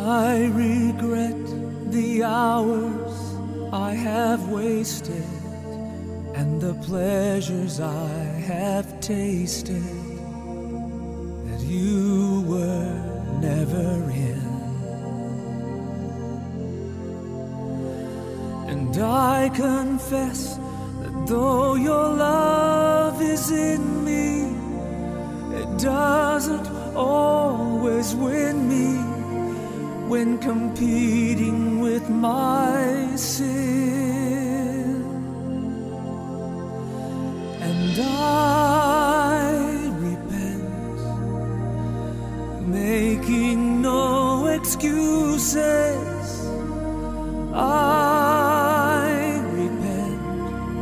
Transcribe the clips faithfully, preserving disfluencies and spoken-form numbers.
I regret the hours I have wasted and the pleasures I have tasted that you were never in. And I confess that though your love is in me, it doesn't always win me when competing with my sin. And I repent, making no excuses. I repent,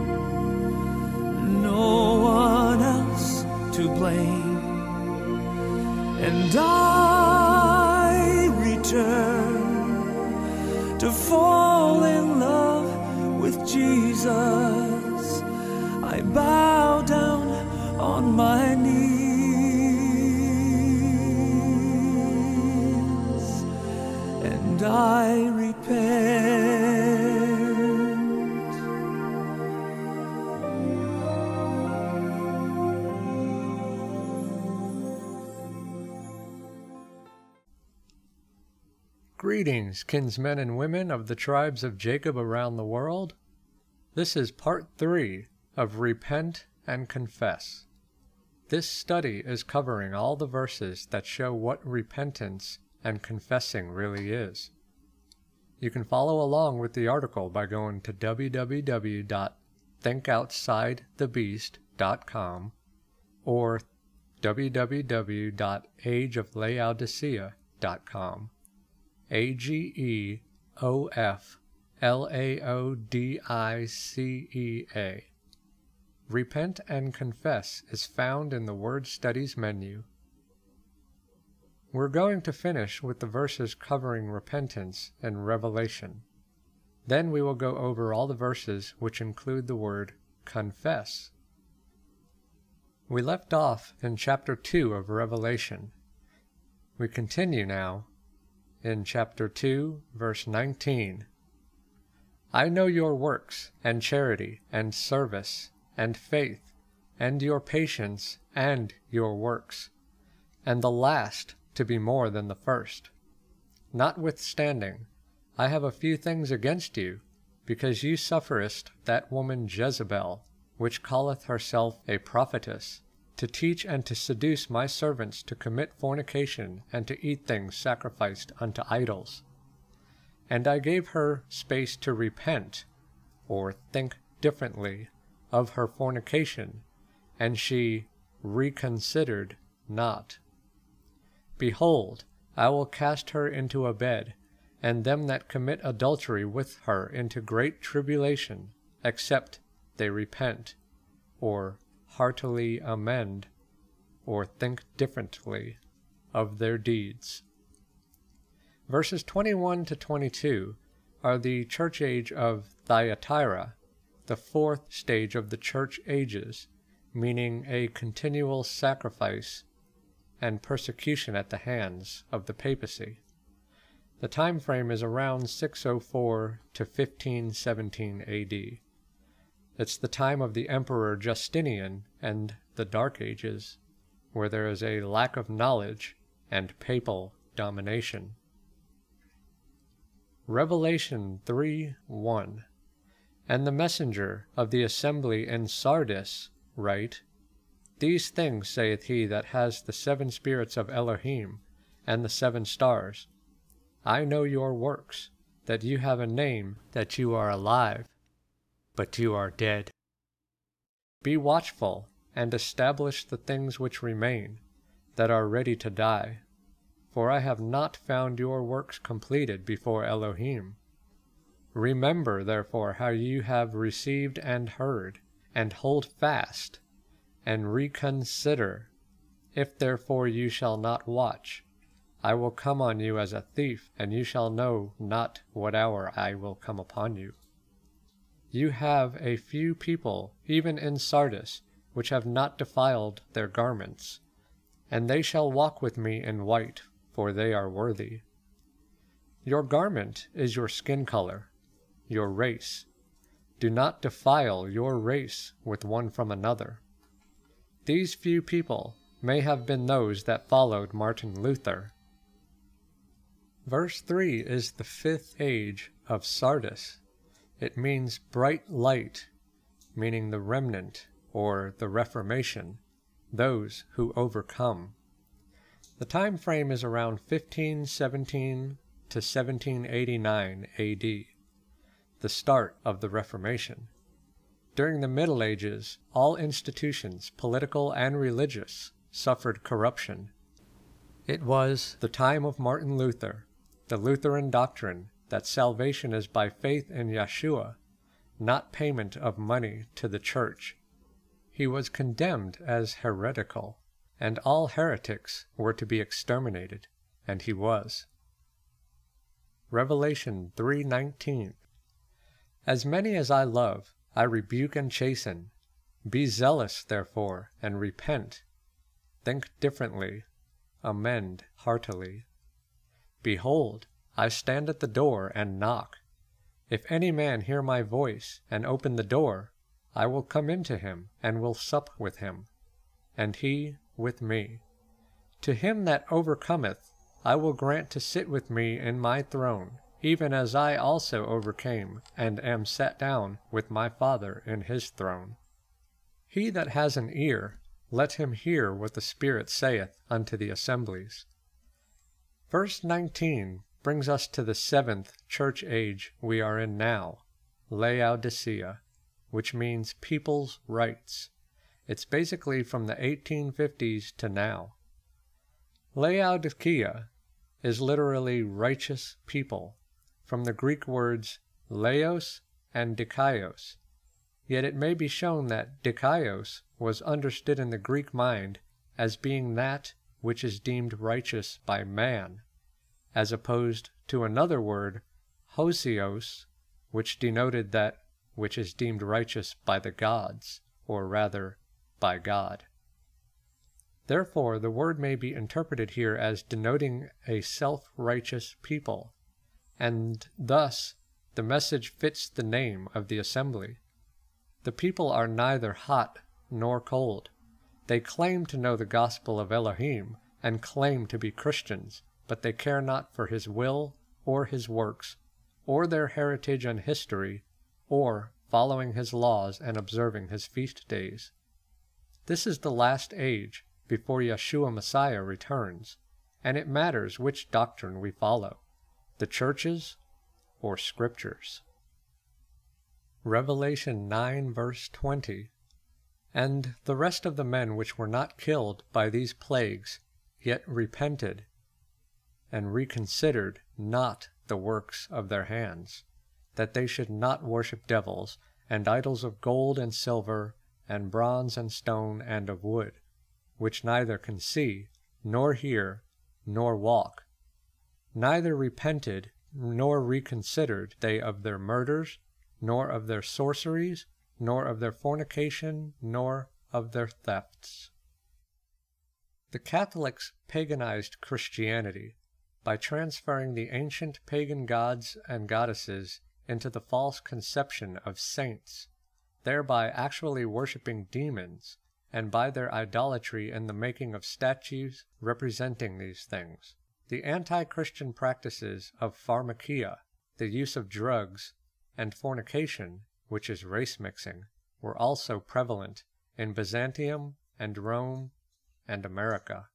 no one else to blame. And I return to fall in love with Jesus. I bow down on my knees, and I repent. Greetings, kinsmen and women of the tribes of Jacob around the world. This is part three of Repent and Confess. This study is covering all the verses that show what repentance and confessing really is. You can follow along with the article by going to w w w dot think outside the beast dot com or w w w dot age of laodicea dot com. A G E O F L A O D I C E A. Repent and Confess is found in the Word Studies menu. We're going to finish with the verses covering repentance in Revelation. Then we will go over all the verses which include the word confess. We left off in chapter two of Revelation. We continue now in chapter two, verse nineteen. I know your works, and charity, and service, and faith, and your patience, and your works, and the last to be more than the first. Notwithstanding, I have a few things against you, because you sufferest that woman Jezebel, which calleth herself a prophetess, to teach and to seduce my servants to commit fornication and to eat things sacrificed unto idols. And I gave her space to repent, or think differently, of her fornication, and she reconsidered not. Behold, I will cast her into a bed, and them that commit adultery with her into great tribulation, except they repent, or heartily amend, or think differently of their deeds. Verses twenty-one to twenty-two are the church age of Thyatira, the fourth stage of the church ages, meaning a continual sacrifice and persecution at the hands of the papacy. The time frame is around six oh four to fifteen seventeen A D. It's the time of the Emperor Justinian and the Dark Ages, where there is a lack of knowledge and papal domination. Revelation three one. And the messenger of the assembly in Sardis write, These things saith he that has the seven spirits of Elohim and the seven stars. I know your works, that you have a name, that you are alive, but you are dead. Be watchful, and establish the things which remain, that are ready to die. For I have not found your works completed before Elohim. Remember therefore how you have received and heard, and hold fast, and reconsider. If therefore you shall not watch, I will come on you as a thief, and you shall know not what hour I will come upon you. You have a few people, even in Sardis, which have not defiled their garments, and they shall walk with me in white, for they are worthy. Your garment is your skin color, your race. Do not defile your race with one from another. These few people may have been those that followed Martin Luther. Verse three is the fifth age of Sardis. It means bright light, meaning the remnant or the Reformation, those who overcome. The time frame is around fifteen seventeen to seventeen eighty-nine A D, the start of the Reformation. During the Middle Ages, all institutions, political and religious, suffered corruption. It was the time of Martin Luther, the Lutheran doctrine that salvation is by faith in Yeshua, not payment of money to the church. He was condemned as heretical, and all heretics were to be exterminated, and he was. Revelation three nineteen. As many as I love, I rebuke and chasten. Be zealous, therefore, and repent. Think differently, amend heartily. Behold, I stand at the door and knock. If any man hear my voice, and open the door, I will come into him, and will sup with him, and he with me. To him that overcometh, I will grant to sit with me in my throne, even as I also overcame, and am set down with my Father in his throne. He that has an ear, let him hear what the Spirit saith unto the assemblies. Verse nineteen brings us to the seventh church age we are in now, Laodicea, which means people's rights. It's basically from the eighteen fifties to now. Laodicea is literally righteous people, from the Greek words laos and dikaios. Yet it may be shown that dikaios was understood in the Greek mind as being that which is deemed righteous by man, as opposed to another word, hosios, which denoted that which is deemed righteous by the gods, or rather, by God. Therefore, the word may be interpreted here as denoting a self-righteous people, and thus the message fits the name of the assembly. The people are neither hot nor cold. They claim to know the gospel of Elohim, and claim to be Christians, but they care not for his will, or his works, or their heritage and history, or following his laws and observing his feast days. This is the last age, before Yeshua Messiah returns, and it matters which doctrine we follow, the churches or scriptures. Revelation nine verse twenty. And the rest of the men which were not killed by these plagues, yet repented, and reconsidered not the works of their hands, that they should not worship devils, and idols of gold and silver, and bronze and stone, and of wood, which neither can see, nor hear, nor walk. Neither repented, nor reconsidered they of their murders, nor of their sorceries, nor of their fornication, nor of their thefts. The Catholics paganized Christianity by transferring the ancient pagan gods and goddesses into the false conception of saints, thereby actually worshipping demons, and by their idolatry in the making of statues representing these things. The anti-Christian practices of pharmakia, the use of drugs, and fornication, which is race mixing, were also prevalent in Byzantium and Rome and America.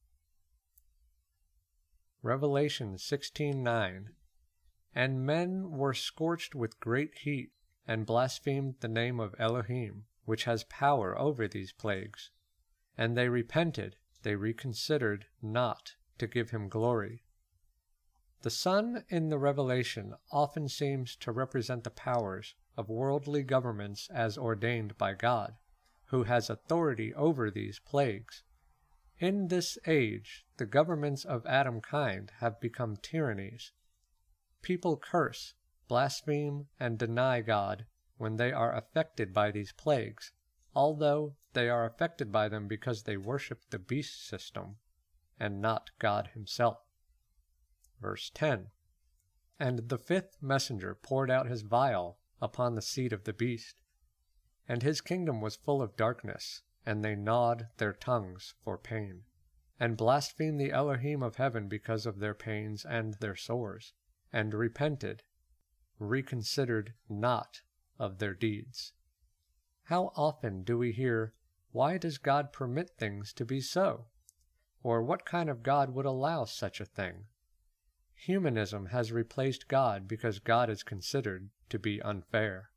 Revelation sixteen nine. And men were scorched with great heat, and blasphemed the name of Elohim, which has power over these plagues. And they repented, they reconsidered not to give him glory. The sun in the Revelation often seems to represent the powers of worldly governments as ordained by God, who has authority over these plagues. In this age, the governments of Adam kind have become tyrannies. People curse, blaspheme, and deny God when they are affected by these plagues, although they are affected by them because they worship the beast system, and not God himself. Verse ten. And the fifth messenger poured out his vial upon the seat of the beast. And his kingdom was full of darkness, and they gnawed their tongues for pain, and blasphemed the Elohim of heaven because of their pains and their sores, and repented, reconsidered not of their deeds. How often do we hear, "Why does God permit things to be so?" Or what kind of God would allow such a thing? Humanism has replaced God because God is considered to be unfair.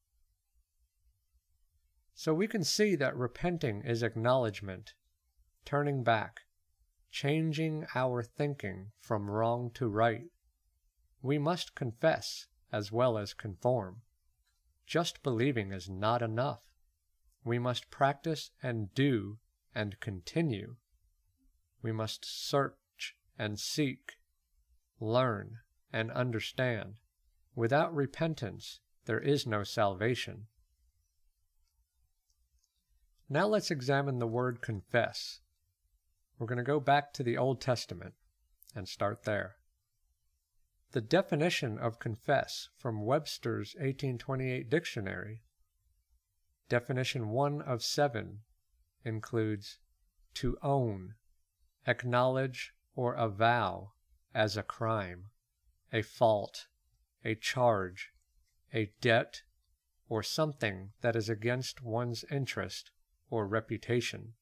So we can see that repenting is acknowledgement, turning back, changing our thinking from wrong to right. We must confess as well as conform. Just believing is not enough. We must practice and do and continue. We must search and seek, learn and understand. Without repentance, there is no salvation. Now let's examine the word confess. We're going to go back to the Old Testament and start there. The definition of confess from Webster's eighteen twenty-eight dictionary, definition one of seven, includes to own, acknowledge or avow as a crime, a fault, a charge, a debt, or something that is against one's interest or reputation.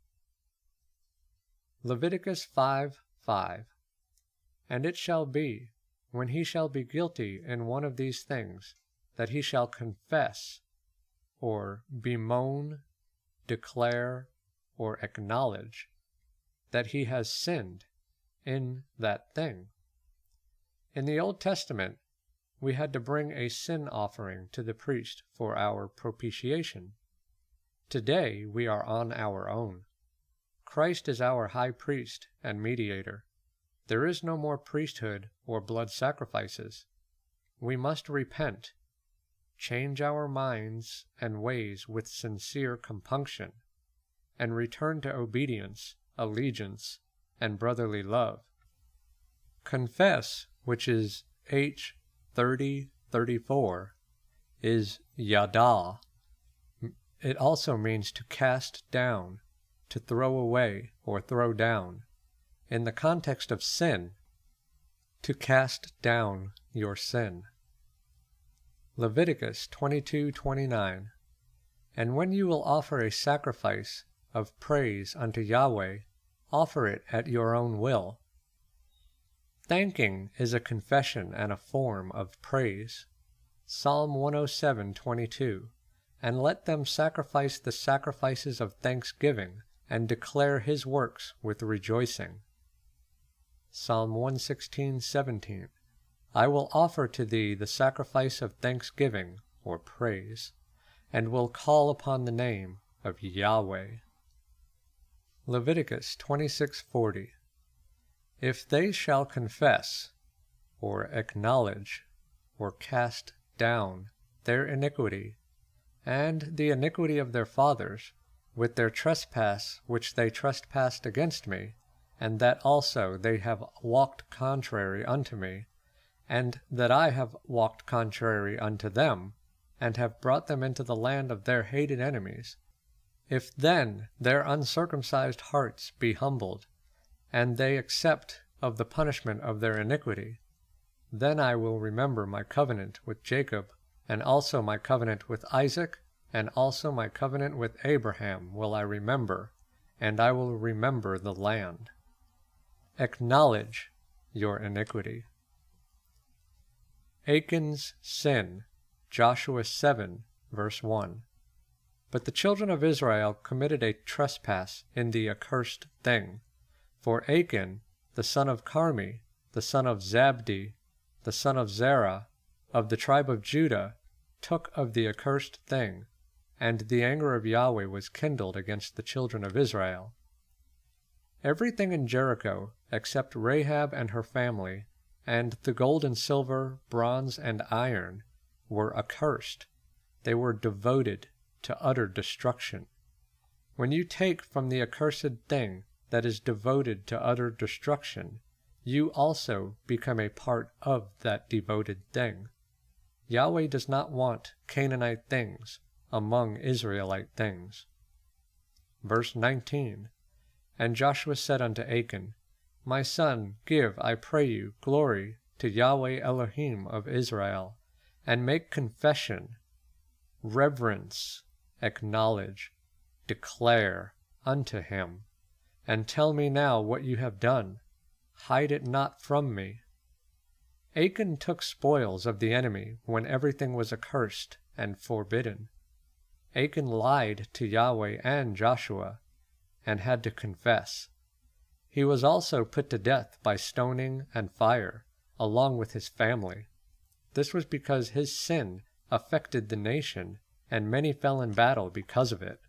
Leviticus five five. And it shall be, when he shall be guilty in one of these things, that he shall confess, or bemoan, declare, or acknowledge, that he has sinned in that thing. In the Old Testament, we had to bring a sin offering to the priest for our propitiation. Today, we are on our own. Christ is our high priest and mediator. There is no more priesthood or blood sacrifices. We must repent, change our minds and ways with sincere compunction, and return to obedience, allegiance, and brotherly love. Confess, which is H thirty thirty-four, is yada. It also means to cast down, to throw away or throw down. In the context of sin, to cast down your sin. Leviticus twenty-two twenty-nine. And when you will offer a sacrifice of praise unto Yahweh, offer it at your own will. Thanking is a confession and a form of praise. Psalm one oh seven twenty-two. And let them sacrifice the sacrifices of thanksgiving, and declare his works with rejoicing. Psalm one sixteen seventeen. I will offer to thee the sacrifice of thanksgiving, or praise, and will call upon the name of Yahweh. Leviticus twenty-six forty. If they shall confess, or acknowledge, or cast down their iniquity, and the iniquity of their fathers, with their trespass which they trespassed against me, and that also they have walked contrary unto me, and that I have walked contrary unto them, and have brought them into the land of their hated enemies, if then their uncircumcised hearts be humbled, and they accept of the punishment of their iniquity, then I will remember my covenant with Jacob, and also my covenant with Isaac, and also my covenant with Abraham will I remember, and I will remember the land. Acknowledge your iniquity. Achan's sin, Joshua seven, verse one. But the children of Israel committed a trespass in the accursed thing. For Achan, the son of Carmi, the son of Zabdi, the son of Zerah, of the tribe of Judah, took of the accursed thing, and the anger of Yahweh was kindled against the children of Israel. Everything in Jericho, except Rahab and her family, and the gold and silver, bronze and iron, were accursed. They were devoted to utter destruction. When you take from the accursed thing that is devoted to utter destruction, you also become a part of that devoted thing. Yahweh does not want Canaanite things among Israelite things. Verse nineteen, And Joshua said unto Achan, My son, give, I pray you, glory to Yahweh Elohim of Israel, and make confession, reverence, acknowledge, declare unto him, and tell me now what you have done. Hide it not from me. Achan took spoils of the enemy when everything was accursed and forbidden. Achan lied to Yahweh and Joshua, and had to confess. He was also put to death by stoning and fire, along with his family. This was because his sin affected the nation, and many fell in battle because of it.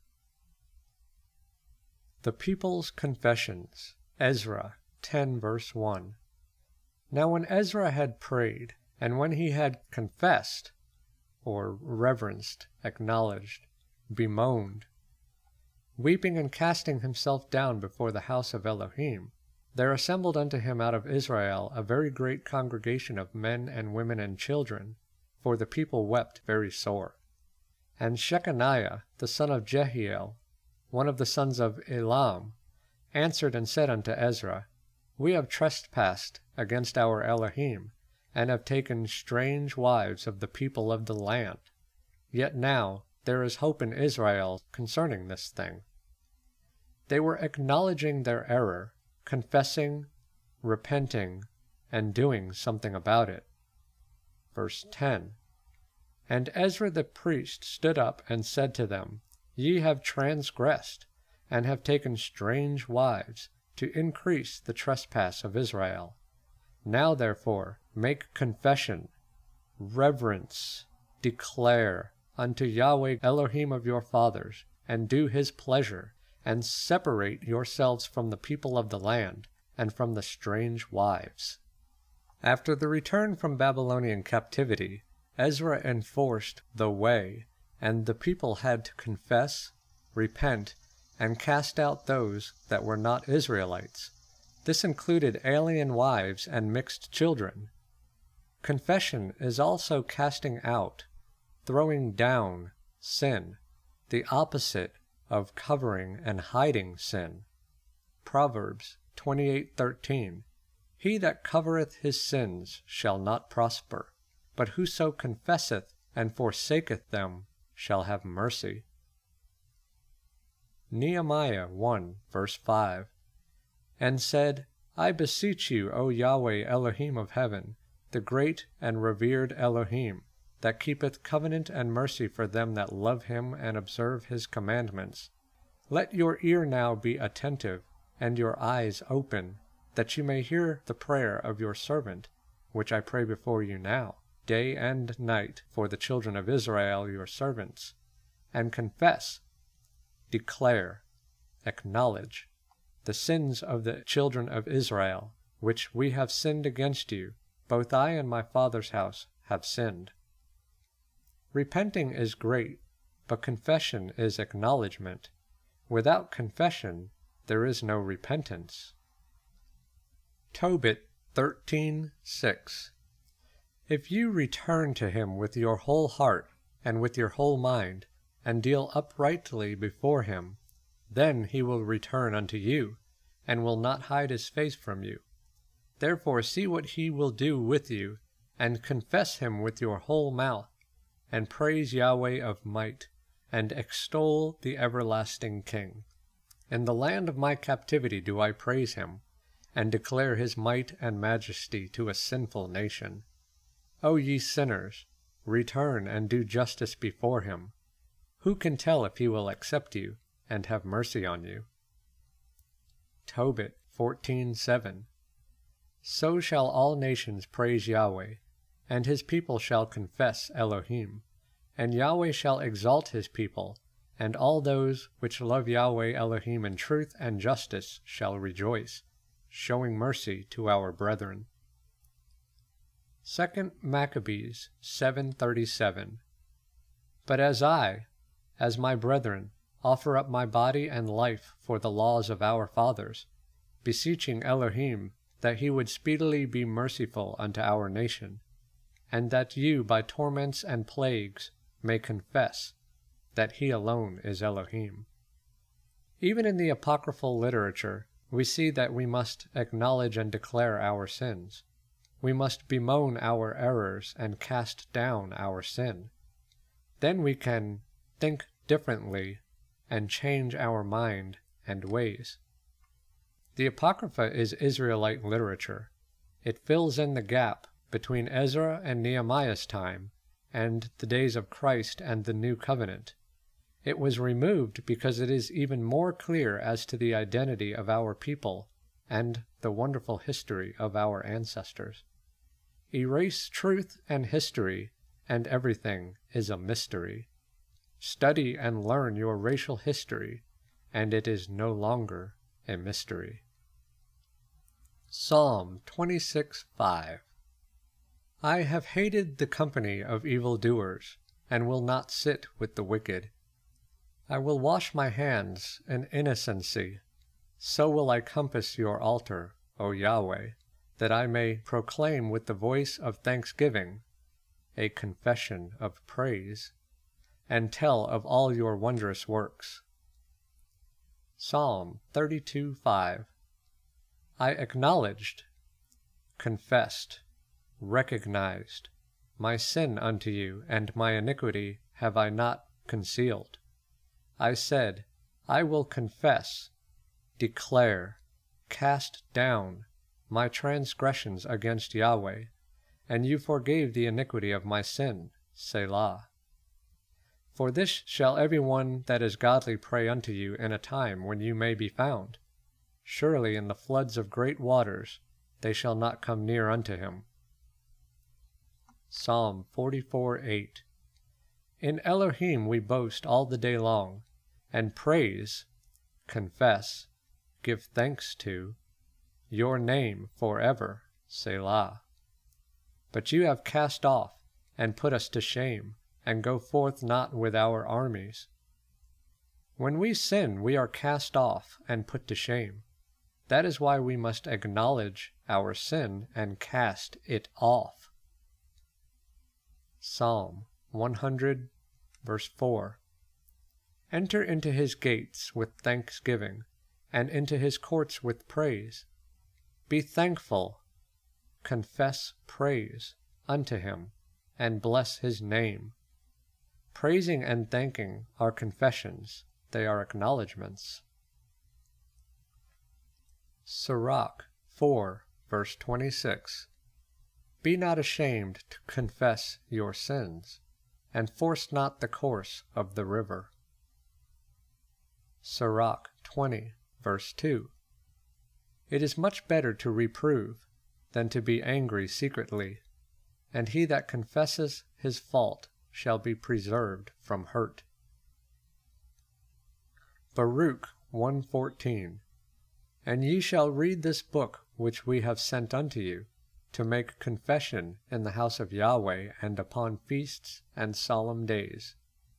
The People's Confessions, Ezra ten verse one. Now when Ezra had prayed, and when he had confessed, or reverenced, acknowledged, bemoaned, weeping and casting himself down before the house of Elohim, there assembled unto him out of Israel a very great congregation of men and women and children, for the people wept very sore. And Shechaniah the son of Jehiel, one of the sons of Elam, answered and said unto Ezra, We have trespassed against our Elohim, and have taken strange wives of the people of the land. Yet now there is hope in Israel concerning this thing. They were acknowledging their error, confessing, repenting, and doing something about it. Verse ten. And Ezra the priest stood up and said to them, Ye have transgressed, and have taken strange wives, to increase the trespass of Israel. Now therefore make confession, reverence, declare unto Yahweh Elohim of your fathers, and do his pleasure, and separate yourselves from the people of the land, and from the strange wives. After the return from Babylonian captivity, Ezra enforced the way, and the people had to confess, repent, and cast out those that were not Israelites. This included alien wives and mixed children. Confession is also casting out, throwing down sin, the opposite of covering and hiding sin. Proverbs twenty-eight thirteen. He that covereth his sins shall not prosper, but whoso confesseth and forsaketh them shall have mercy. Nehemiah one verse five. And said, I beseech you, O Yahweh Elohim of heaven, the great and revered Elohim, that keepeth covenant and mercy for them that love him and observe his commandments. Let your ear now be attentive, and your eyes open, that you may hear the prayer of your servant, which I pray before you now, day and night, for the children of Israel your servants, and confess, declare, acknowledge the sins of the children of Israel, which we have sinned against you, both I and my father's house have sinned. Repenting is great, but confession is acknowledgement. Without confession, there is no repentance. Tobit thirteen six. If you return to him with your whole heart and with your whole mind, and deal uprightly before him, then he will return unto you, and will not hide his face from you. Therefore see what he will do with you, and confess him with your whole mouth, and praise Yahweh of might, and extol the everlasting King. In the land of my captivity do I praise him, and declare his might and majesty to a sinful nation. O ye sinners, return and do justice before him. Who can tell if he will accept you and have mercy on you? Tobit fourteen seven. So shall all nations praise Yahweh, and his people shall confess Elohim, and Yahweh shall exalt his people, and all those which love Yahweh Elohim in truth and justice shall rejoice, showing mercy to our brethren. Second Maccabees seven thirty-seven. But as I, as my brethren, offer up my body and life for the laws of our fathers, beseeching Elohim that he would speedily be merciful unto our nation, and that you by torments and plagues may confess that he alone is Elohim. Even in the apocryphal literature, we see that we must acknowledge and declare our sins. We must bemoan our errors and cast down our sin. Then we can think differently and change our mind and ways. The Apocrypha is Israelite literature. It fills in the gap between Ezra and Nehemiah's time and the days of Christ and the New Covenant. It was removed because it is even more clear as to the identity of our people and the wonderful history of our ancestors. Erase truth and history, and everything is a mystery. Study and learn your racial history, and it is no longer a mystery. Psalm twenty-six five. I have hated the company of evildoers, and will not sit with the wicked. I will wash my hands in innocency, so will I compass your altar, O Yahweh, that I may proclaim with the voice of thanksgiving a confession of praise, and tell of all your wondrous works. Psalm thirty-two five. I acknowledged, confessed, recognized my sin unto you, and my iniquity have I not concealed. I said, I will confess, declare, cast down my transgressions against Yahweh, and you forgave the iniquity of my sin, Selah. For this shall every one that is godly pray unto you in a time when you may be found. Surely in the floods of great waters they shall not come near unto him. Psalm forty-four eight. In Elohim we boast all the day long, and praise, confess, give thanks to, your name forever, Selah. But you have cast off, and put us to shame, and go forth not with our armies. When we sin, we are cast off and put to shame. That is why we must acknowledge our sin and cast it off. Psalm one hundred, verse four. Enter into his gates with thanksgiving, and into his courts with praise. Be thankful, confess praise unto him, and bless his name. Praising and thanking are confessions, they are acknowledgments. Sirach four, verse twenty-six. Be not ashamed to confess your sins, and force not the course of the river. Sirach twenty, verse two. It is much better to reprove than to be angry secretly, and he that confesses his fault shall be preserved from hurt. Baruch one fourteen. And ye shall read this book which we have sent unto you, to make confession in the house of Yahweh, and upon feasts and solemn days.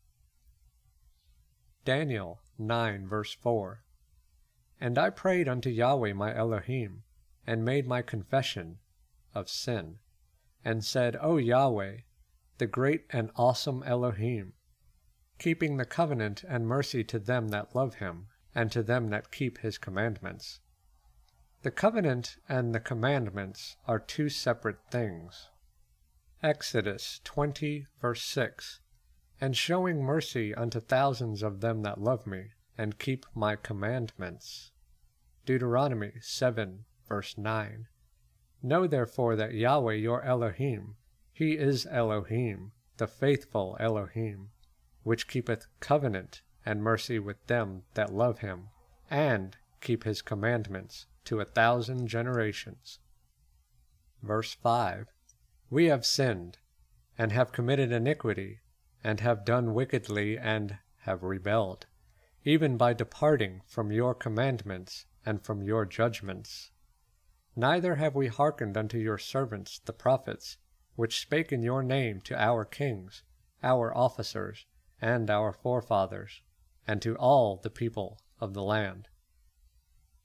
Daniel nine, verse four. And I prayed unto Yahweh my Elohim, and made my confession of sin, and said, O Yahweh, the great and awesome Elohim, keeping the covenant and mercy to them that love him, and to them that keep his commandments. The covenant and the commandments are two separate things. Exodus twenty, verse six. And showing mercy unto thousands of them that love me, and keep my commandments. Deuteronomy seven, verse nine. Know therefore that Yahweh your Elohim, he is Elohim, the faithful Elohim, which keepeth covenant and mercy with them that love him, and keep his commandments to a thousand generations. Verse five. We have sinned, and have committed iniquity, and have done wickedly, and have rebelled, even by departing from your commandments and from your judgments. Neither have we hearkened unto your servants the prophets, which spake in your name to our kings, our officers, and our forefathers, and to all the people of the land.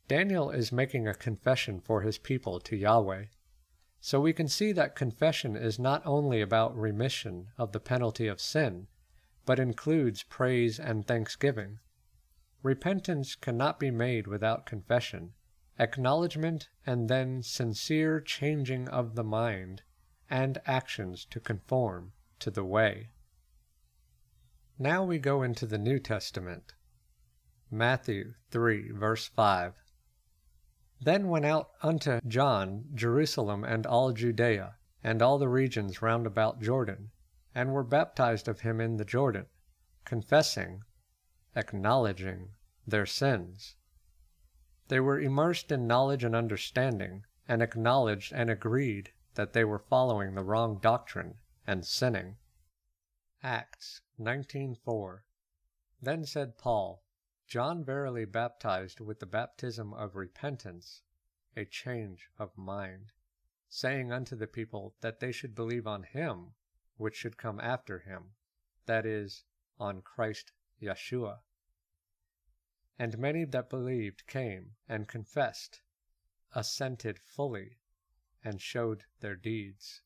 Daniel is making a confession for his people to Yahweh. So we can see that confession is not only about remission of the penalty of sin, but includes praise and thanksgiving. Repentance cannot be made without confession, acknowledgement, and then sincere changing of the mind and actions to conform to the way. Now we go into the New Testament. Matthew three, verse five. Then went out unto John Jerusalem and all Judea, and all the regions round about Jordan, and were baptized of him in the Jordan, confessing, acknowledging their sins. They were immersed in knowledge and understanding, and acknowledged and agreed that they were following the wrong doctrine and sinning. Acts nineteen four. Then said Paul, John verily baptized with the baptism of repentance, a change of mind, saying unto the people that they should believe on him which should come after him, that is, on Christ Yeshua. And many that believed came and confessed, assented fully, and showed their deeds.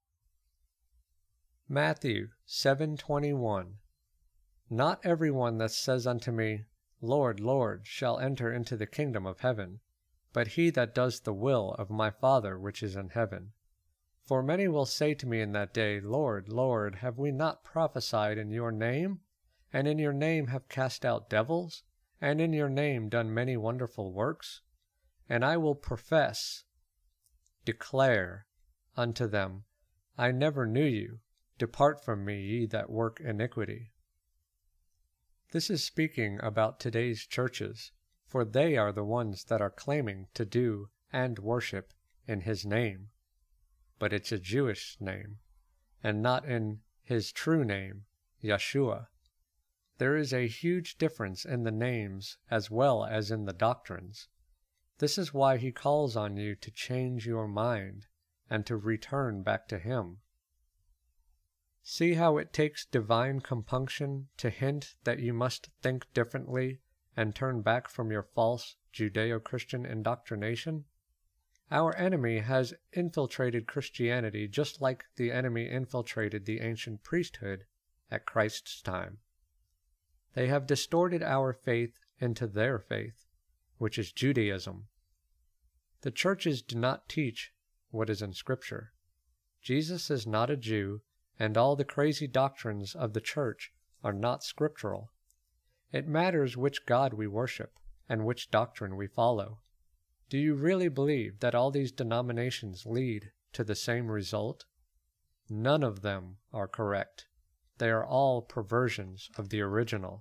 Matthew seven twenty-one. Not every one that says unto me, Lord, Lord, shall enter into the kingdom of heaven, but he that does the will of my Father which is in heaven. For many will say to me in that day, Lord, Lord, have we not prophesied in your name? And in your name have cast out devils? And in your name done many wonderful works? And I will profess, declare unto them, I never knew you. Depart from me, ye that work iniquity. This is speaking about today's churches, for they are the ones that are claiming to do and worship in his name. But it's a Jewish name, and not in his true name, Yeshua. There is a huge difference in the names as well as in the doctrines. This is why he calls on you to change your mind and to return back to him. See how it takes divine compunction to hint that you must think differently and turn back from your false Judeo-Christian indoctrination? Our enemy has infiltrated Christianity just like the enemy infiltrated the ancient priesthood at Christ's time. They have distorted our faith into their faith, which is Judaism. The churches do not teach what is in Scripture. Jesus is not a Jew, and all the crazy doctrines of the church are not scriptural. It matters which God we worship and which doctrine we follow. Do you really believe that all these denominations lead to the same result? None of them are correct. They are all perversions of the original.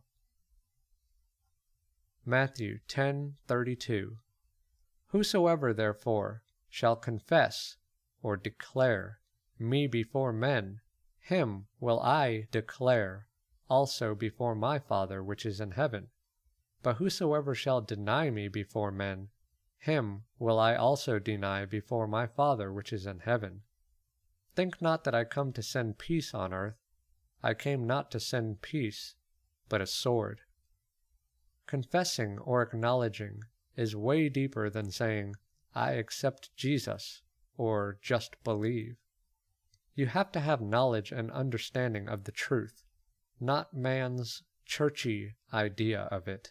Matthew ten thirty-two. Whosoever therefore shall confess or declare me before men, him will I declare also before my Father which is in heaven. But whosoever shall deny me before men, him will I also deny before my Father which is in heaven. Think not that I come to send peace on earth. I came not to send peace, but a sword. Confessing or acknowledging is way deeper than saying, I accept Jesus, or just believe. You have to have knowledge and understanding of the truth, not man's churchy idea of it.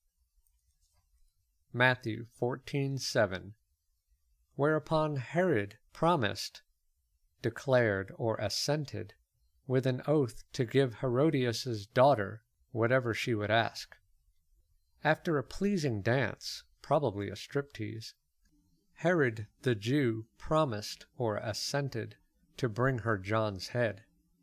Matthew fourteen seven. Whereupon Herod promised, declared, or assented, with an oath to give Herodias' daughter whatever she would ask. After a pleasing dance, probably a striptease, Herod the Jew promised or assented to bring her John's head.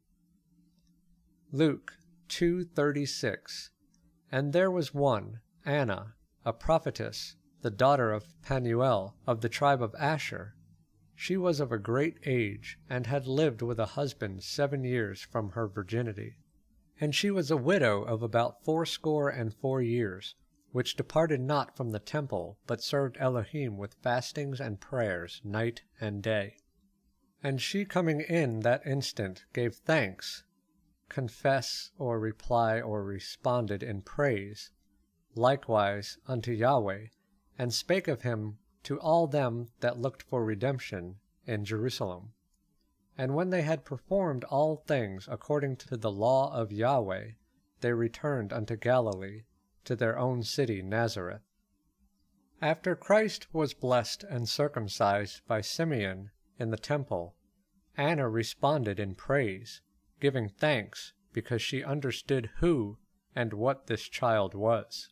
Luke two thirty-six. And there was one, Anna, a prophetess, the daughter of Phanuel, of the tribe of Asher. She was of a great age, and had lived with a husband seven years from her virginity. And she was a widow of about fourscore and four years, which departed not from the temple, but served Elohim with fastings and prayers night and day. And she coming in that instant gave thanks, confess or reply or responded in praise, likewise unto Yahweh, and spake of him to all them that looked for redemption in Jerusalem. And when they had performed all things according to the law of Yahweh, they returned unto Galilee, to their own city Nazareth. After Christ was blessed and circumcised by Simeon in the temple, Anna responded in praise, giving thanks because she understood who and what this child was.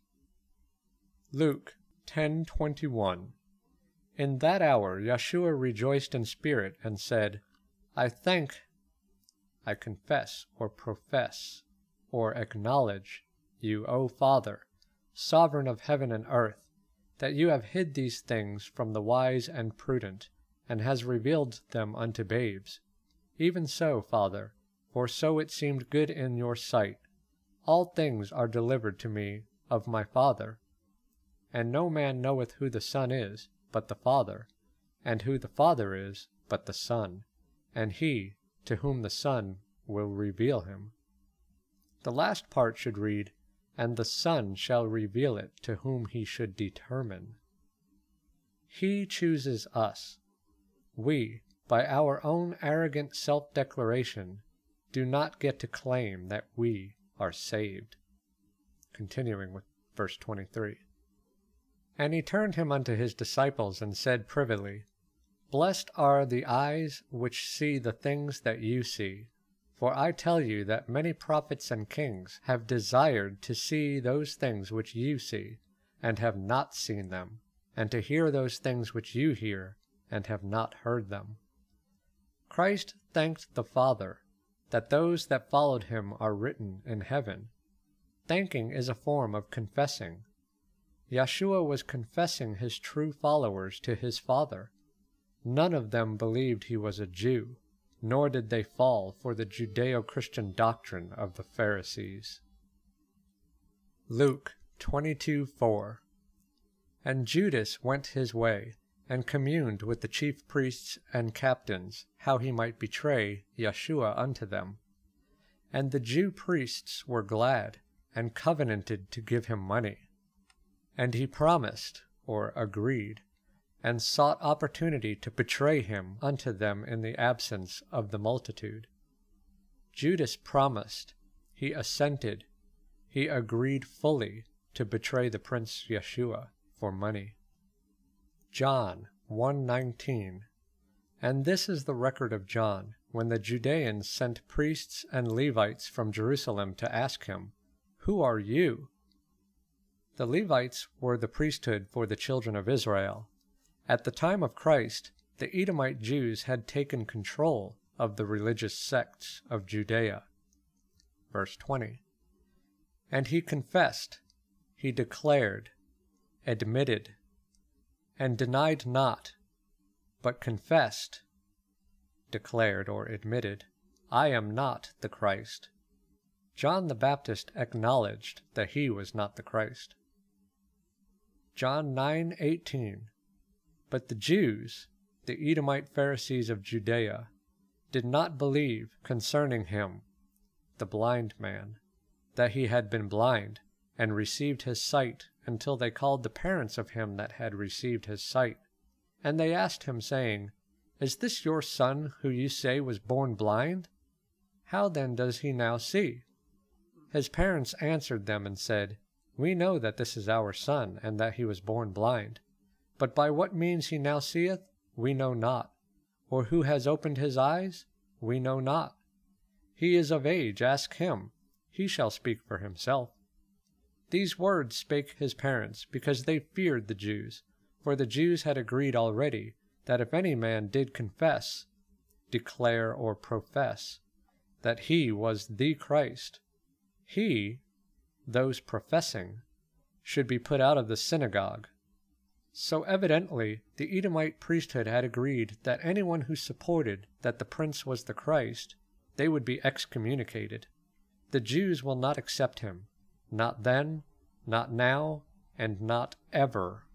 Luke ten twenty-one. In that hour Yeshua rejoiced in spirit and said, I thank, I confess, or profess, or acknowledge you, O Father, sovereign of heaven and earth, that you have hid these things from the wise and prudent, and has revealed them unto babes. Even so, Father, for so it seemed good in your sight. All things are delivered to me of my Father. And no man knoweth who the Son is, but the Father, and who the Father is, but the Son, and he to whom the Son will reveal him. The last part should read, and the Son shall reveal it to whom he should determine. He chooses us. We, by our own arrogant self-declaration, do not get to claim that we are saved. Continuing with verse twenty-three. And he turned him unto his disciples, and said privily, Blessed are the eyes which see the things that you see. For I tell you that many prophets and kings have desired to see those things which you see, and have not seen them, and to hear those things which you hear, and have not heard them. Christ thanked the Father that those that followed him are written in heaven. Thanking is a form of confessing. Yeshua was confessing his true followers to his Father. None of them believed he was a Jew, nor did they fall for the Judeo-Christian doctrine of the Pharisees. Luke twenty-two four. And Judas went his way, and communed with the chief priests and captains, how he might betray Yeshua unto them. And the Jew priests were glad, and covenanted to give him money. And he promised, or agreed, and sought opportunity to betray him unto them in the absence of the multitude. Judas promised, he assented, he agreed fully to betray the Prince Yeshua for money. John one nineteen. And this is the record of John, when the Judeans sent priests and Levites from Jerusalem to ask him, Who are you? The Levites were the priesthood for the children of Israel. At the time of Christ, the Edomite Jews had taken control of the religious sects of Judea. Verse twenty. And he confessed, he declared, admitted, and denied not, but confessed, declared or admitted, I am not the Christ. John the Baptist acknowledged that he was not the Christ. John nine eighteen. But the Jews, the Edomite Pharisees of Judea, did not believe concerning him, the blind man, that he had been blind, and received his sight, until they called the parents of him that had received his sight. And they asked him, saying, Is this your son, who you say was born blind? How then does he now see? His parents answered them and said, We know that this is our son, and that he was born blind. But by what means he now seeth, we know not. Or who has opened his eyes, we know not. He is of age, ask him. He shall speak for himself. These words spake his parents, because they feared the Jews. For the Jews had agreed already, that if any man did confess, declare or profess, that he was the Christ, he, those professing, should be put out of the synagogue. So evidently the Edomite priesthood had agreed that anyone who supported that the prince was the Christ, they would be excommunicated. The Jews will not accept him, not then, not now, and not ever.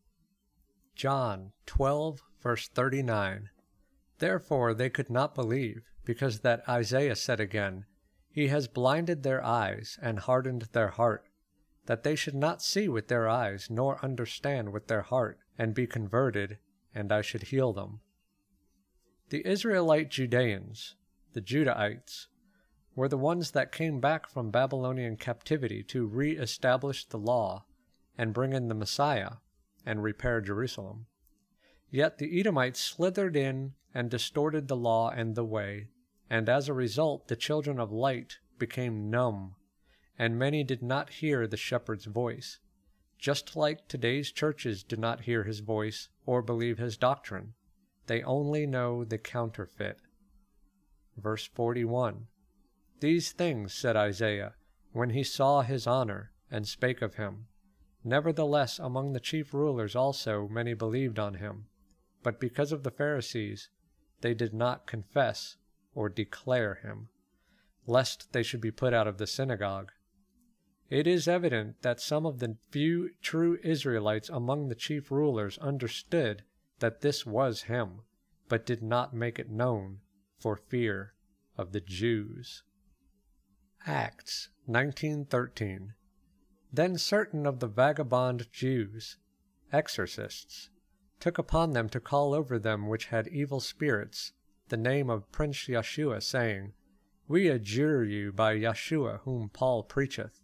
John twelve, verse thirty-nine. Therefore they could not believe, because that Isaiah said again, He has blinded their eyes, and hardened their heart, that they should not see with their eyes, nor understand with their heart, and be converted, and I should heal them. The Israelite Judeans, the Judahites, were the ones that came back from Babylonian captivity to re-establish the law and bring in the Messiah and repair Jerusalem. Yet the Edomites slithered in and distorted the law and the way, and as a result the children of light became numb, and many did not hear the shepherd's voice, just like today's churches do not hear his voice or believe his doctrine. They only know the counterfeit. Verse forty-one. These things said Isaiah, when he saw his honor, and spake of him. Nevertheless among the chief rulers also many believed on him, but because of the Pharisees they did not confess or declare him, lest they should be put out of the synagogue. It is evident that some of the few true Israelites among the chief rulers understood that this was him, but did not make it known for fear of the Jews. Acts nineteen thirteen. Then certain of the vagabond Jews, exorcists, took upon them to call over them which had evil spirits the name of Prince Yeshua, saying, We adjure you by Yeshua whom Paul preacheth.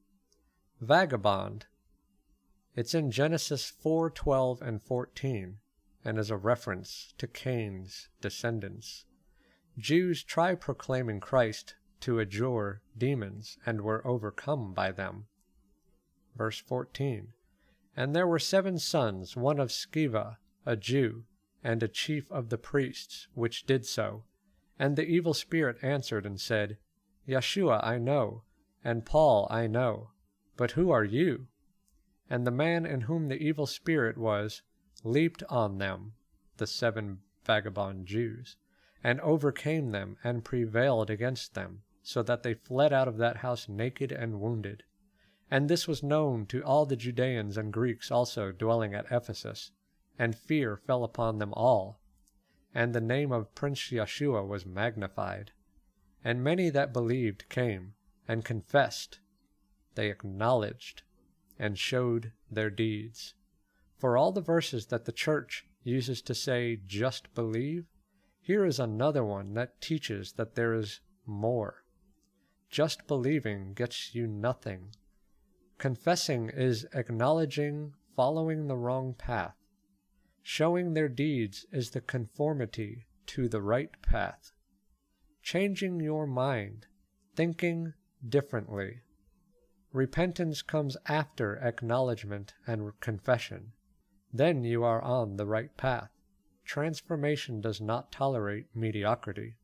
Vagabond. It's in Genesis four twelve and fourteen, and is a reference to Cain's descendants. Jews tried proclaiming Christ to adjure demons, and were overcome by them. Verse fourteen. And there were seven sons, one of Sceva, a Jew, and a chief of the priests, which did so. And the evil spirit answered and said, Yeshua I know, and Paul I know, but who are you? And the man in whom the evil spirit was leaped on them, the seven vagabond Jews, and overcame them, and prevailed against them, so that they fled out of that house naked and wounded. And this was known to all the Judeans and Greeks also dwelling at Ephesus, and fear fell upon them all. And the name of Prince Yeshua was magnified. And many that believed came, and confessed. They acknowledged, and showed their deeds. For all the verses that the church uses to say, just believe, here is another one that teaches that there is more. Just believing gets you nothing. Confessing is acknowledging following the wrong path. Showing their deeds is the conformity to the right path. Changing your mind, thinking differently. Repentance comes after acknowledgement and confession. Then you are on the right path. Transformation does not tolerate mediocrity.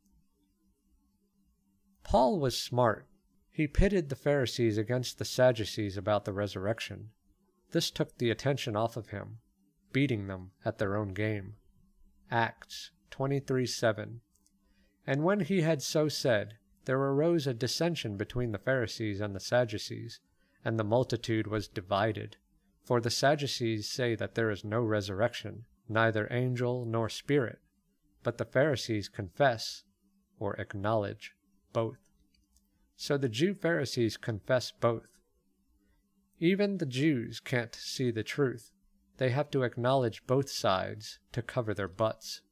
Paul was smart. He pitted the Pharisees against the Sadducees about the resurrection. This took the attention off of him, beating them at their own game. Acts twenty-three seven. And when he had so said, there arose a dissension between the Pharisees and the Sadducees, and the multitude was divided. For the Sadducees say that there is no resurrection, neither angel nor spirit, but the Pharisees confess or acknowledge both. So the Jew Pharisees confess both. Even the Jews can't see the truth. They have to acknowledge both sides to cover their butts.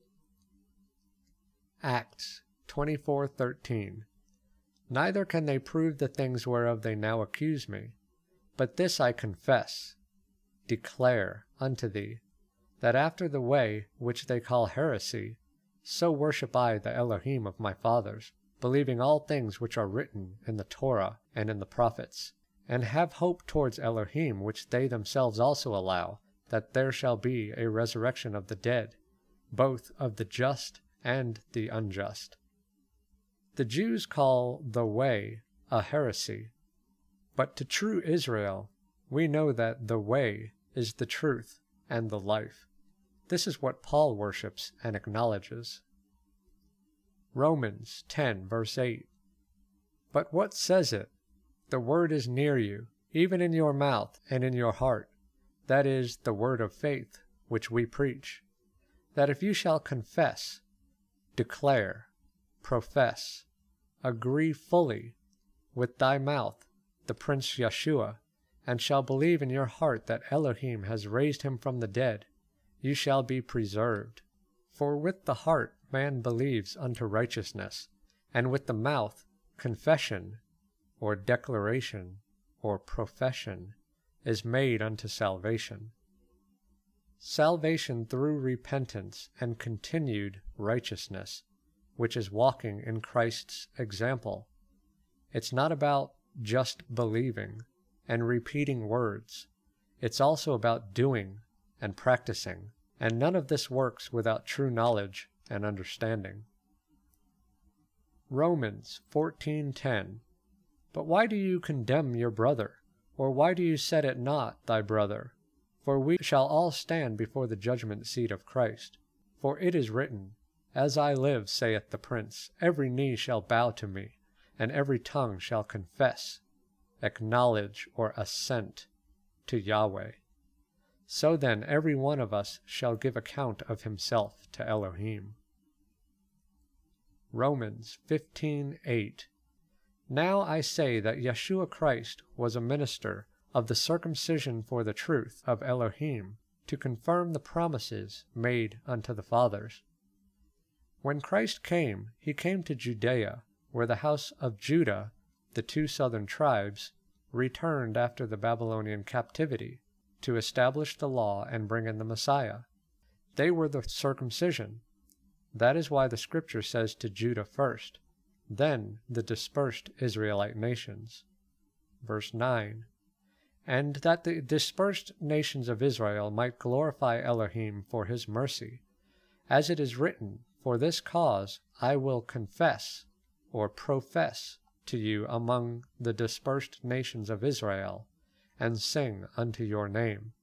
Acts twenty-four thirteen. Neither can they prove the things whereof they now accuse me. But this I confess, declare unto thee, that after the way which they call heresy, so worship I the Elohim of my fathers, believing all things which are written in the Torah and in the prophets, and have hope towards Elohim, which they themselves also allow, that there shall be a resurrection of the dead, both of the just and the unjust. The Jews call the way a heresy, but to true Israel we know that the way is the truth and the life. This is what Paul worships and acknowledges. Romans ten, verse eight. But what says it? The word is near you, even in your mouth and in your heart. That is the word of faith, which we preach. That if you shall confess, declare, profess, agree fully with thy mouth the Prince Yeshua, and shall believe in your heart that Elohim has raised him from the dead, you shall be preserved. For with the heart man believes unto righteousness, and with the mouth confession, or declaration, or profession, is made unto salvation. Salvation through repentance and continued righteousness, which is walking in Christ's example. It's not about just believing and repeating words. It's also about doing and practicing, and none of this works without true knowledge and understanding. Romans fourteen ten. But why do you condemn your brother? Or why do you set at naught thy brother? For we shall all stand before the judgment seat of Christ. For it is written, As I live, saith the Prince, every knee shall bow to me, and every tongue shall confess, acknowledge, or assent to Yahweh. So then every one of us shall give account of himself to Elohim. Romans fifteen eight. Now I say that Yeshua Christ was a minister of the circumcision for the truth of Elohim, to confirm the promises made unto the fathers. When Christ came, he came to Judea, where the house of Judah, the two southern tribes, returned after the Babylonian captivity, to establish the law and bring in the Messiah. They were the circumcision. That is why the Scripture says to Judah first, then the dispersed Israelite nations. Verse nine. And that the dispersed nations of Israel might glorify Elohim for his mercy. As it is written, For this cause I will confess, or profess, to you among the dispersed nations of Israel, and sing unto your name.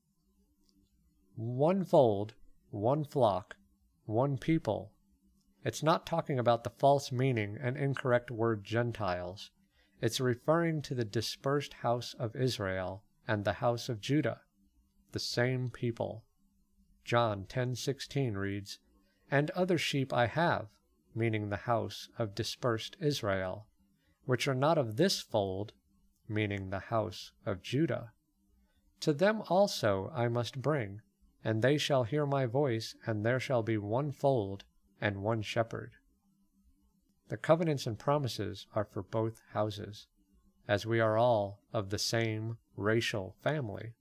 One fold, one flock, one people. It's not talking about the false meaning and incorrect word Gentiles. It's referring to the dispersed house of Israel and the house of Judah, the same people. John ten sixteen reads, And other sheep I have, meaning the house of dispersed Israel, which are not of this fold, meaning the house of Judah. To them also I must bring, and they shall hear my voice, and there shall be one fold and one shepherd. The covenants and promises are for both houses, as we are all of the same racial family.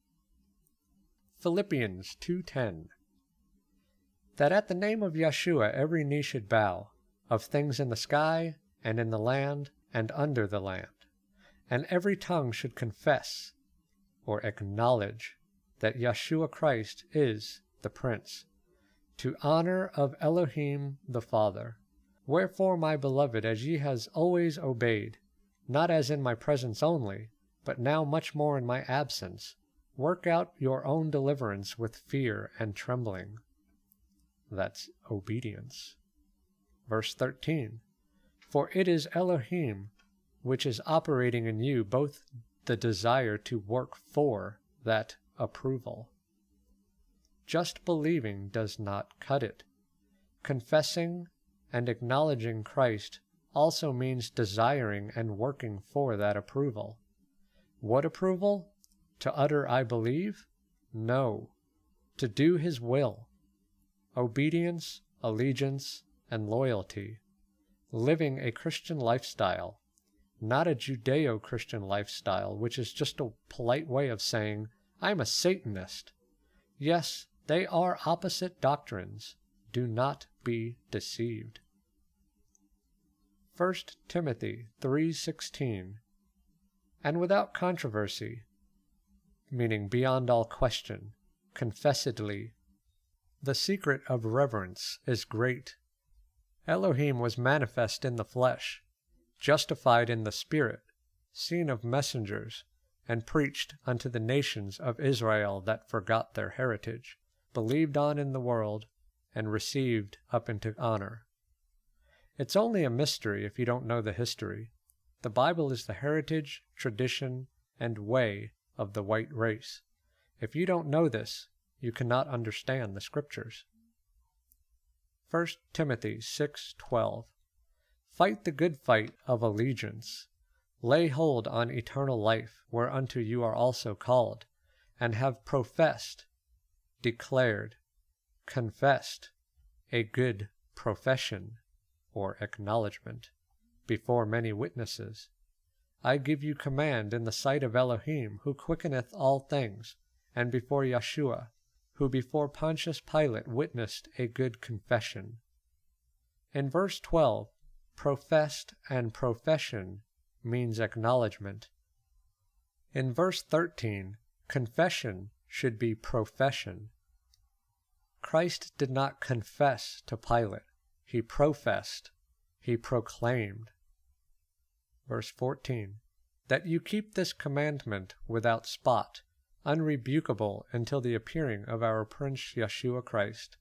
Philippians two ten. That at the name of Yeshua every knee should bow, of things in the sky, and in the land, and under the land, and every tongue should confess, or acknowledge, that Yeshua Christ is the Prince, to honor of Elohim the Father. Wherefore, my beloved, as ye has always obeyed, not as in my presence only, but now much more in my absence, work out your own deliverance with fear and trembling. That's obedience. Verse thirteen. For it is Elohim which is operating in you both the desire to work for that approval. Just believing does not cut it. Confessing and acknowledging Christ also means desiring and working for that approval. What approval? To utter I believe? No. To do his will. Obedience, allegiance, and loyalty. Living a Christian lifestyle, not a Judeo-Christian lifestyle, which is just a polite way of saying, I'm a Satanist. Yes, they are opposite doctrines. Do not be deceived. First Timothy three sixteen. And without controversy, meaning beyond all question, confessedly, the secret of reverence is great. Elohim was manifest in the flesh, justified in the Spirit, seen of messengers, and preached unto the nations of Israel that forgot their heritage, believed on in the world, and received up into honor. It's only a mystery if you don't know the history. The Bible is the heritage, tradition, and way of the white race. If you don't know this, you cannot understand the Scriptures. First Timothy six twelve. Fight the good fight of allegiance. lay hold on eternal life, whereunto you are also called, and have professed, declared, confessed a good profession, or acknowledgment, before many witnesses. I give you command in the sight of Elohim, who quickeneth all things, and before Yeshua, who before Pontius Pilate witnessed a good confession. In verse twelve, professed and profession means acknowledgement. In verse thirteen, confession should be profession. Christ did not confess to Pilate. He professed. He proclaimed. Verse fourteen, that you keep this commandment without spot, unrebukable until the appearing of our Prince Yeshua Christ.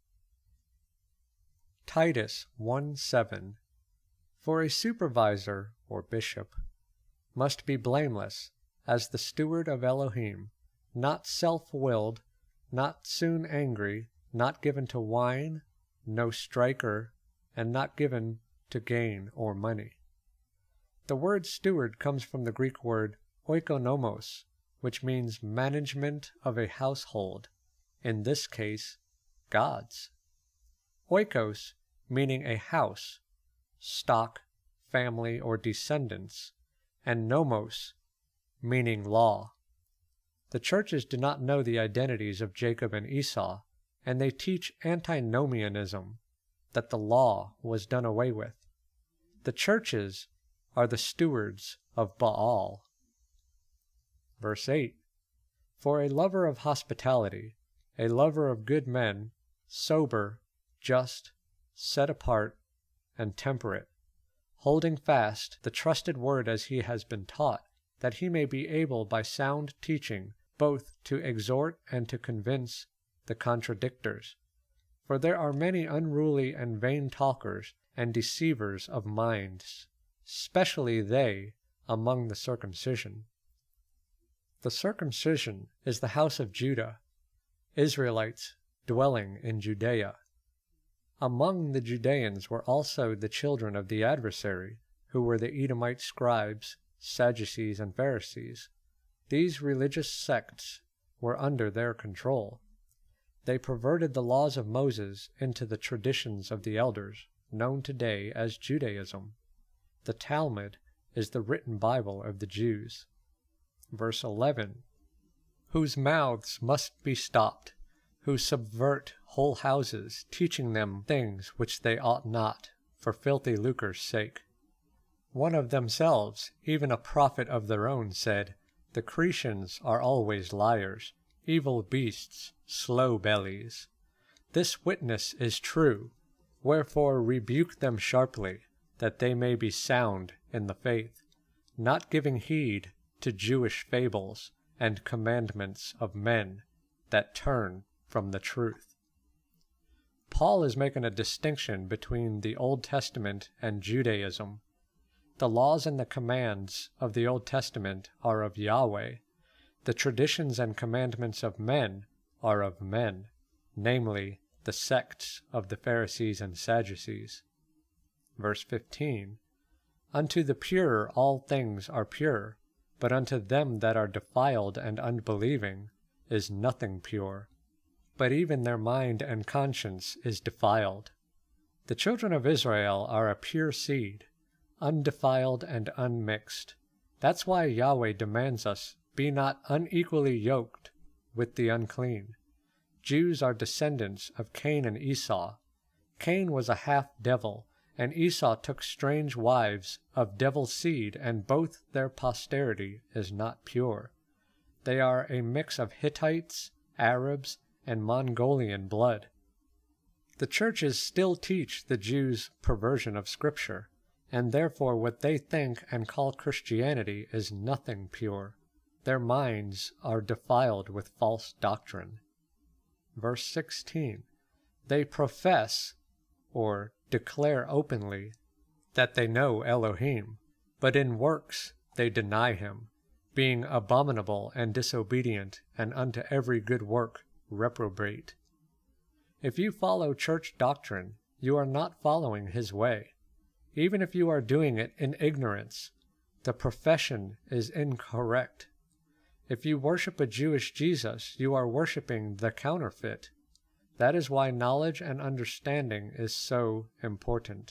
Titus one seven, for a supervisor, or bishop, must be blameless, as the steward of Elohim, not self-willed, not soon angry, not given to wine, no striker, and not given to gain or money. The word steward comes from the Greek word oikonomos, which means management of a household, in this case, God's. Oikos, meaning a house, stock, family, or descendants, and nomos, meaning law. The churches do not know the identities of Jacob and Esau, and they teach antinomianism, that the law was done away with. The churches are the stewards of Baal. Verse eight, for a lover of hospitality, a lover of good men, sober, just, set apart, and temperate, holding fast the trusted word as he has been taught, that he may be able by sound teaching both to exhort and to convince the contradictors. For there are many unruly and vain talkers and deceivers of minds, specially they among the circumcision. The circumcision is the house of Judah, Israelites dwelling in Judea. Among the Judeans were also the children of the adversary, who were the Edomite scribes, Sadducees, and Pharisees. These religious sects were under their control. They perverted the laws of Moses into the traditions of the elders, known today as Judaism. The Talmud is the written Bible of the Jews. Verse eleven, whose mouths must be stopped, who subvert whole houses, teaching them things which they ought not, for filthy lucre's sake. One of themselves, even a prophet of their own, said, the Cretians are always liars, evil beasts, slow bellies. This witness is true, wherefore rebuke them sharply, that they may be sound in the faith, not giving heed to Jewish fables and commandments of men that turn from the truth. Paul is making a distinction between the Old Testament and Judaism. The laws and the commands of the Old Testament are of Yahweh. The traditions and commandments of men are of men, namely, the sects of the Pharisees and Sadducees. Verse fifteen, unto the pure all things are pure, but unto them that are defiled and unbelieving is nothing pure. But even their mind and conscience is defiled. The children of Israel are a pure seed, undefiled and unmixed. That's why Yahweh demands us be not unequally yoked with the unclean. Jews are descendants of Cain and Esau. Cain was a half-devil, and Esau took strange wives of devil seed, and both their posterity is not pure. They are a mix of Hittites, Arabs, and Mongolian blood. The churches still teach the Jews' perversion of Scripture, and therefore what they think and call Christianity is nothing pure. Their minds are defiled with false doctrine. Verse sixteen, they profess, or declare openly, that they know Elohim, but in works they deny him, being abominable and disobedient, and unto every good work reprobate. If you follow church doctrine, you are not following his way. Even if you are doing it in ignorance, The profession is incorrect. If you worship a Jewish Jesus, you are worshiping the counterfeit. That is why knowledge and understanding is so important.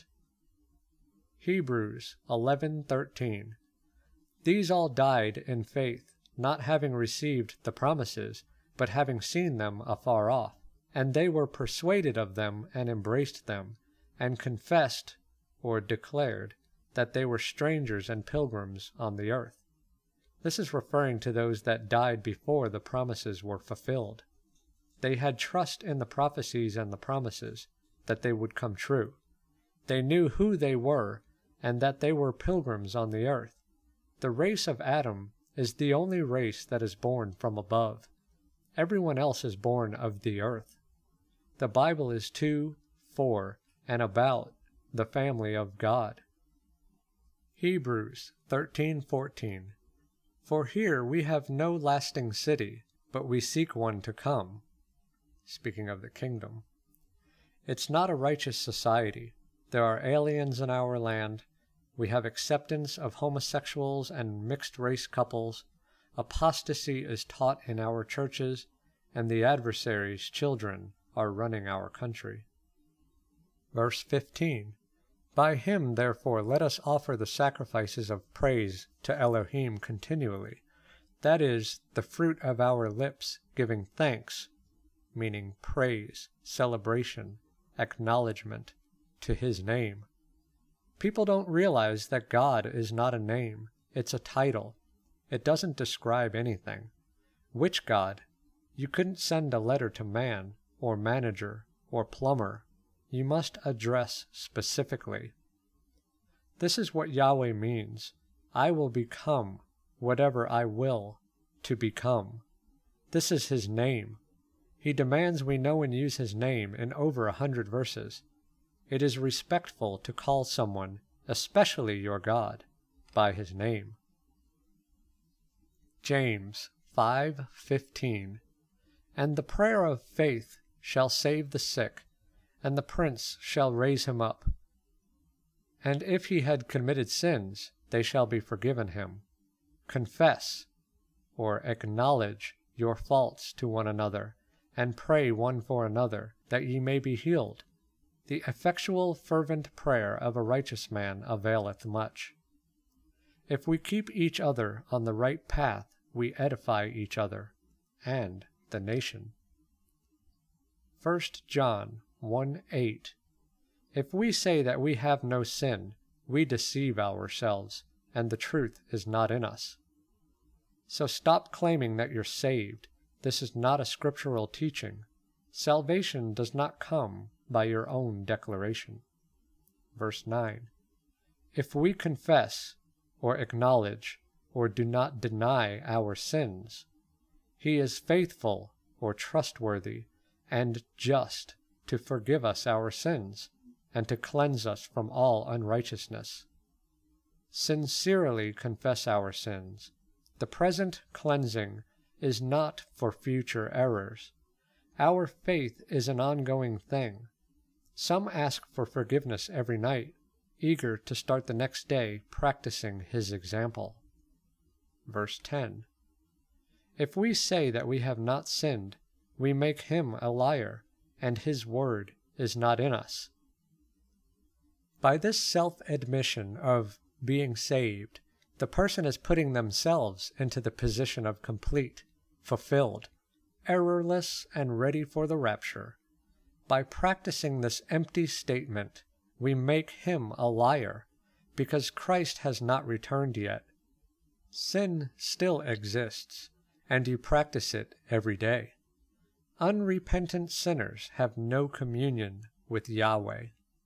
Hebrews eleven thirteen. These all died in faith, not having received the promises, but having seen them afar off. And they were persuaded of them and embraced them, and confessed, or declared, that they were strangers and pilgrims on the earth. This is referring to those that died before the promises were fulfilled. They had trust in the prophecies and the promises, that they would come true. They knew who they were, and that they were pilgrims on the earth. The race of Adam is the only race that is born from above. Everyone else is born of the earth. The Bible is to, for, and about the family of God. Hebrews thirteen fourteen. For here we have no lasting city, but we seek one to come. Speaking of the kingdom. It's not a righteous society. There are aliens in our land. We have acceptance of homosexuals and mixed-race couples. Apostasy is taught in our churches, and the adversary's children are running our country. Verse fifteen. By him, therefore, let us offer the sacrifices of praise to Elohim continually, that is, the fruit of our lips giving thanks, meaning praise, celebration, acknowledgement, to his name. People don't realize that God is not a name, it's a title. It doesn't describe anything. Which God? You couldn't send a letter to man, or manager, or plumber. You must address specifically. This is what Yahweh means. I will become whatever I will to become. This is his name. He demands we know and use his name in over a hundred verses. It is respectful to call someone, especially your God, by his name. James five fifteen. And the prayer of faith shall save the sick, and the prince shall raise him up. And if he had committed sins, they shall be forgiven him. Confess, or acknowledge, your faults to one another, and pray one for another, that ye may be healed. The effectual fervent prayer of a righteous man availeth much. If we keep each other on the right path, we edify each other, and the nation. First John one eight. If we say that we have no sin, we deceive ourselves, and the truth is not in us. So stop claiming that you're saved. This is not a scriptural teaching. Salvation does not come by your own declaration. Verse nine. If we confess, or acknowledge, or do not deny our sins, he is faithful, or trustworthy, and just to forgive us our sins, and to cleanse us from all unrighteousness. Sincerely confess our sins. The present cleansing is not for future errors. Our faith is an ongoing thing. Some ask for forgiveness every night, eager to start the next day practicing his example. Verse ten. If we say that we have not sinned, we make him a liar, and his word is not in us. By this self-admission of being saved, the person is putting themselves into the position of complete, fulfilled, errorless, and ready for the rapture. By practicing this empty statement, we make him a liar, because Christ has not returned yet. Sin still exists, and you practice it every day. Unrepentant sinners have no communion with Yahweh.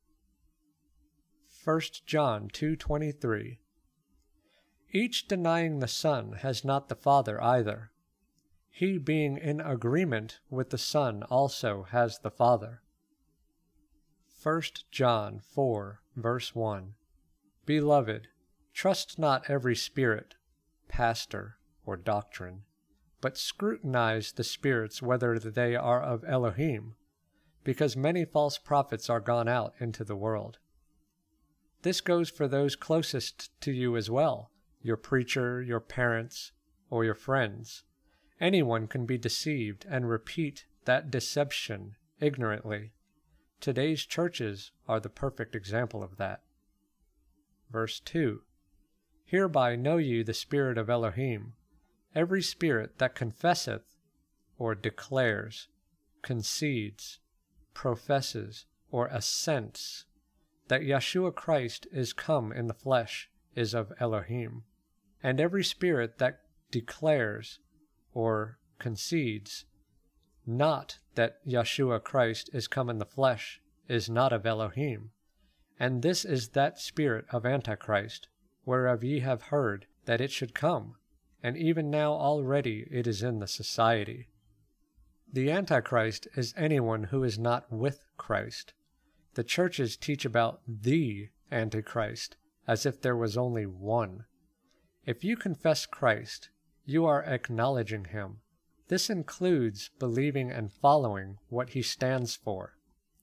First John two twenty-three. Each denying the Son has not the Father either. He being in agreement with the Son also has the Father. First John four, verse one. Beloved, trust not every spirit, pastor, or doctrine, but scrutinize the spirits whether they are of Elohim, because many false prophets are gone out into the world. This goes for those closest to you as well, your preacher, your parents, or your friends. Anyone can be deceived and repeat that deception ignorantly. Today's churches are the perfect example of that. Verse two. Hereby know ye the spirit of Elohim. Every spirit that confesseth, or declares, concedes, professes, or assents that Yeshua Christ is come in the flesh is of Elohim. And every spirit that declares, or concedes, not that Yeshua Christ is come in the flesh is not of Elohim. And this is that spirit of Antichrist, whereof ye have heard that it should come, and even now already it is in the society. The Antichrist is anyone who is not with Christ. The churches teach about the Antichrist as if there was only one. If you confess Christ, you are acknowledging him. This includes believing and following what he stands for.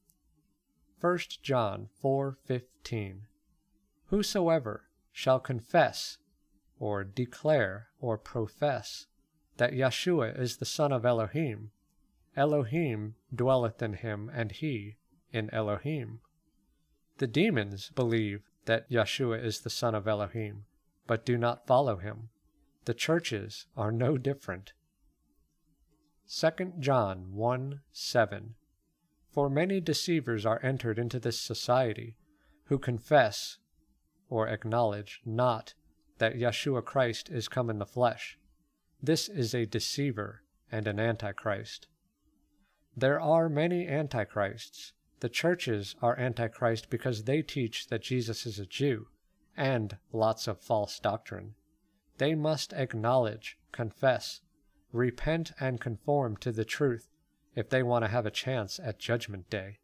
First John four fifteen. Whosoever shall confess, or declare, or profess, that Yeshua is the Son of Elohim, Elohim dwelleth in him, and he in Elohim. The demons believe that Yeshua is the Son of Elohim, but do not follow him. The churches are no different. Second John one seven. For many deceivers are entered into this society, who confess, or acknowledge not, that Yeshua Christ is come in the flesh. This is a deceiver and an antichrist. There are many antichrists. The churches are antichrist because they teach that Jesus is a Jew, and lots of false doctrine. They must acknowledge, confess, repent, and conform to the truth if they want to have a chance at Judgment Day.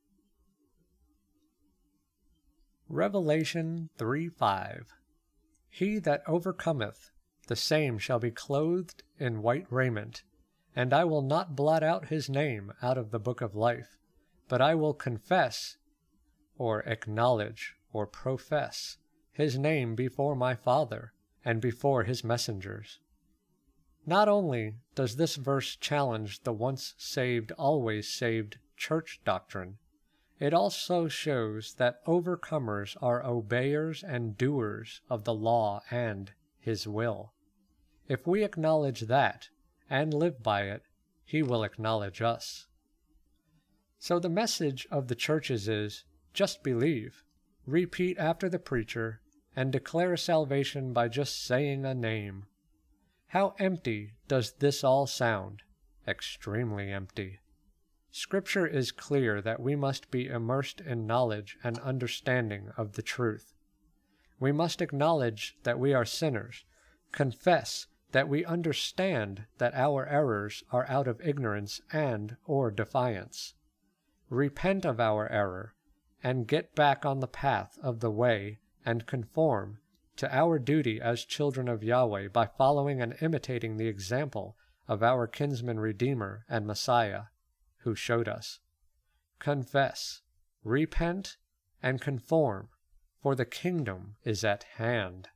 Revelation three five. He that overcometh, the same shall be clothed in white raiment, and I will not blot out his name out of the book of life, but I will confess, or acknowledge, or profess, his name before my Father, and before his messengers. Not only does this verse challenge the once saved, always saved church doctrine, it also shows that overcomers are obeyers and doers of the law and his will. If we acknowledge that and live by it, he will acknowledge us. So the message of the churches is, just believe, repeat after the preacher, and declare salvation by just saying a name. How empty does this all sound? Extremely empty. Scripture is clear that we must be immersed in knowledge and understanding of the truth. We must acknowledge that we are sinners, confess that we understand that our errors are out of ignorance and or defiance, repent of our error, and get back on the path of the way and conform to our duty as children of Yahweh by following and imitating the example of our kinsman Redeemer and Messiah, who showed us. Confess, repent, and conform, for the kingdom is at hand.